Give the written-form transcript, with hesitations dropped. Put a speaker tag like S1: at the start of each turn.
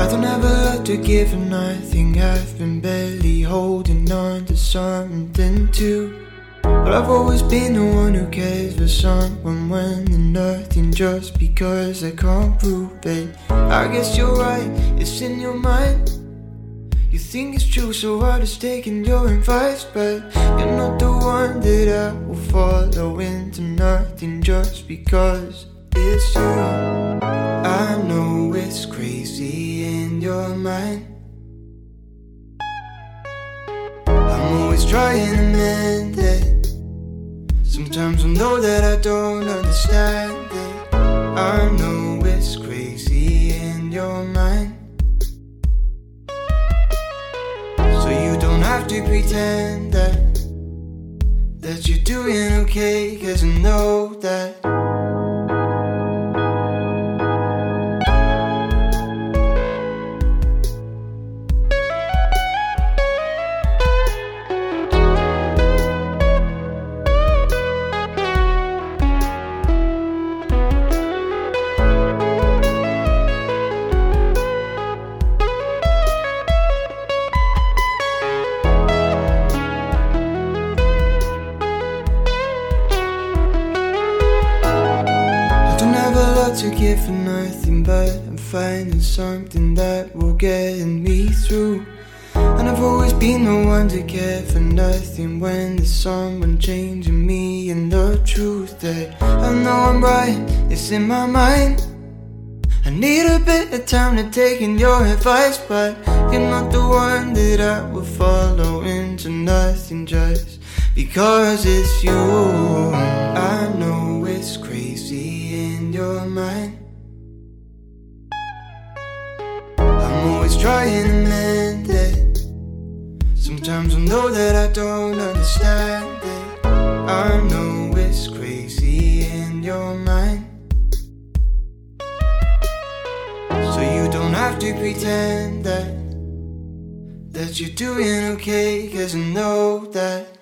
S1: I don't have a lot to give and nothing. I've been barely holding on to something too. But I've always been the one who cares for someone when they're nothing, just because I can't prove it. I guess you're right, it's in your mind. You think it's true, so hard is taking your advice, but you're not the one that I will follow into nothing just because it's you. I know it's crazy in your mind. I'm always trying to mend it. Sometimes I know that I don't understand it. I know it's crazy in your mind. So you don't have to pretend that you're doing okay, 'cause I know that. To give for nothing, but I'm finding something that will get me through. And I've always been the one to care for nothing when there's someone changing me. And the truth that I know I'm right, it's in my mind. I need a bit of time to take in your advice, but you're not the one that I will follow into nothing just because it's you. I know it's crazy in your mind. I'm always trying to mend it. Sometimes I know that I don't understand it. I know it's crazy in your mind. So you don't have to pretend that you're doing okay, 'cause I know that.